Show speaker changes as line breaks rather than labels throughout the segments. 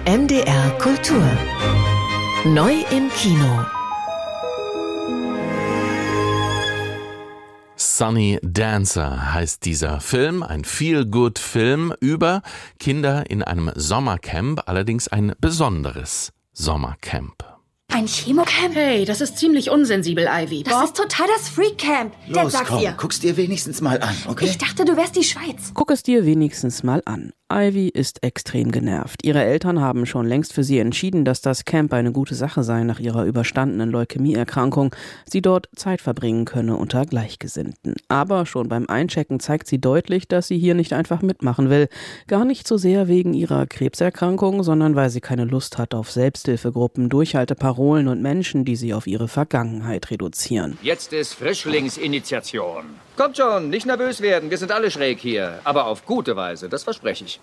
NDR Kultur. Neu im Kino.
Sunny Dancer heißt dieser Film, ein Feel-Good-Film über Kinder in einem Sommercamp, allerdings ein besonderes Sommercamp.
Ein Chemocamp?
Hey, das ist ziemlich unsensibel, Ivy.
Das ist total das Freak-Camp.
Los, komm, guck's dir wenigstens mal an, okay?
Ich dachte, du wärst die Schweiz.
Guck es dir wenigstens mal an. Ivy ist extrem genervt. Ihre Eltern haben schon längst für sie entschieden, dass das Camp eine gute Sache sei nach ihrer überstandenen Leukämieerkrankung, sie dort Zeit verbringen könne unter Gleichgesinnten. Aber schon beim Einchecken zeigt sie deutlich, dass sie hier nicht einfach mitmachen will. Gar nicht so sehr wegen ihrer Krebserkrankung, sondern weil sie keine Lust hat auf Selbsthilfegruppen, Durchhalteparolen und Menschen, die sie auf ihre Vergangenheit reduzieren.
Jetzt ist Frischlingsinitiation. Kommt schon, nicht nervös werden, wir sind alle schräg hier. Aber auf gute Weise, das verspreche ich.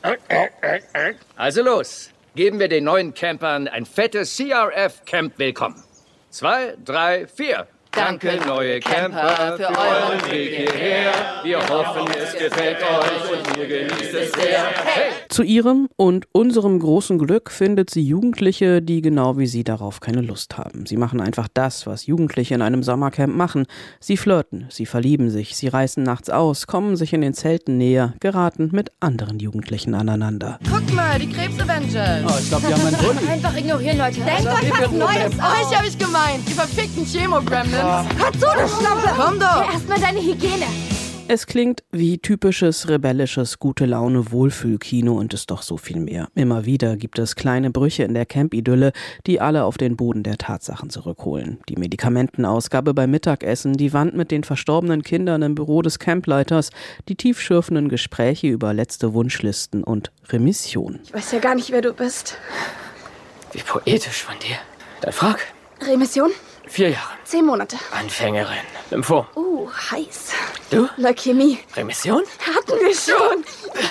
Also los, geben wir den neuen Campern ein fettes CRF-Camp-Willkommen. 2, 3, 4. Danke, neue Camper, für euren Weg hierher. Wir hoffen, es gefällt euch und ihr genießt es sehr. Hey!
Zu ihrem und unserem großen Glück findet sie Jugendliche, die genau wie sie darauf keine Lust haben. Sie machen einfach das, was Jugendliche in einem Sommercamp machen. Sie flirten, sie verlieben sich, sie reißen nachts aus, kommen sich in den Zelten näher, geraten mit anderen Jugendlichen aneinander.
Guck mal, die Krebs-Avengers.
Oh, ich glaube, die haben einen Bulli.
Einfach ignorieren, Leute.
Denkt euch was Neues aus.
Euch habe ich gemeint. Die verfickten Chemo-Gremlins.
Hör zu, du Schlampe.
Komm doch.
Erstmal deine Hygiene.
Es klingt wie typisches, rebellisches, Gute-Laune-Wohlfühlkino und ist doch so viel mehr. Immer wieder gibt es kleine Brüche in der Camp-Idylle, die alle auf den Boden der Tatsachen zurückholen. Die Medikamentenausgabe beim Mittagessen, die Wand mit den verstorbenen Kindern im Büro des Campleiters, die tiefschürfenden Gespräche über letzte Wunschlisten und Remission.
Ich weiß ja gar nicht, wer du bist.
Wie poetisch von dir. Dann frag.
Remission?
4 Jahre.
10 Monate.
Anfängerin. Lymphom.
Heiß.
Du?
Leukämie.
Remission?
Hatten wir schon.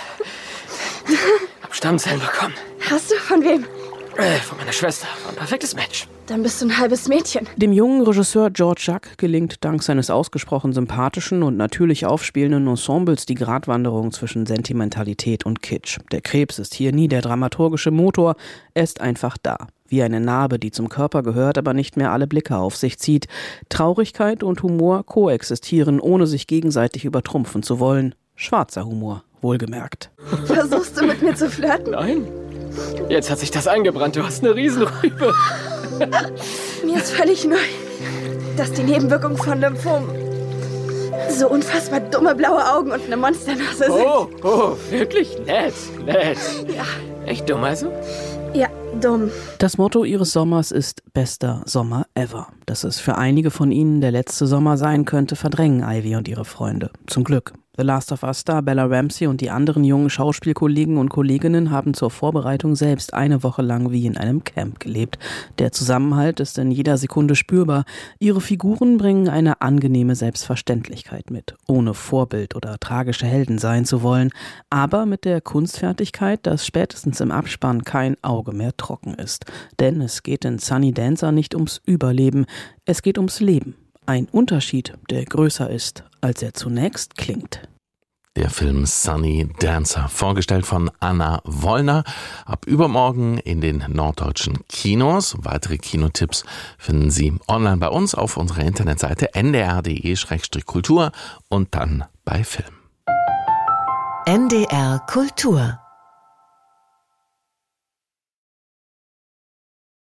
Hab Stammzellen bekommen.
Hast du von wem?
Von meiner Schwester. War ein perfektes Match.
Dann bist du ein halbes Mädchen.
Dem jungen Regisseur George Jacques gelingt dank seines ausgesprochen sympathischen und natürlich aufspielenden Ensembles die Gratwanderung zwischen Sentimentalität und Kitsch. Der Krebs ist hier nie der dramaturgische Motor, er ist einfach da. Wie eine Narbe, die zum Körper gehört, aber nicht mehr alle Blicke auf sich zieht. Traurigkeit und Humor koexistieren, ohne sich gegenseitig übertrumpfen zu wollen. Schwarzer Humor, wohlgemerkt.
Versuchst du mit mir zu flirten?
Nein. Jetzt hat sich das eingebrannt. Du hast eine Riesenrübe.
Mir ist völlig neu, dass die Nebenwirkungen von Lymphom so unfassbar dumme blaue Augen und eine Monsternase sind.
Oh, wirklich nett.
Ja.
Echt dumm also?
Ja, dumm.
Das Motto ihres Sommers ist bester Sommer ever. Dass es für einige von ihnen der letzte Sommer sein könnte, verdrängen Ivy und ihre Freunde. Zum Glück. The Last of Us-Star Bella Ramsey und die anderen jungen Schauspielkollegen und Kolleginnen haben zur Vorbereitung selbst eine Woche lang wie in einem Camp gelebt. Der Zusammenhalt ist in jeder Sekunde spürbar. Ihre Figuren bringen eine angenehme Selbstverständlichkeit mit, ohne Vorbild oder tragische Helden sein zu wollen, aber mit der Kunstfertigkeit, dass spätestens im Abspann kein Auge mehr trocken ist. Denn es geht in Sunny Dancer nicht ums Überleben, es geht ums Leben. Ein Unterschied, der größer ist, als er zunächst klingt.
Der Film Sunny Dancer, vorgestellt von Anna Wollner, ab übermorgen in den norddeutschen Kinos. Weitere Kinotipps finden Sie online bei uns auf unserer Internetseite ndr.de/kultur und dann bei Film.
NDR Kultur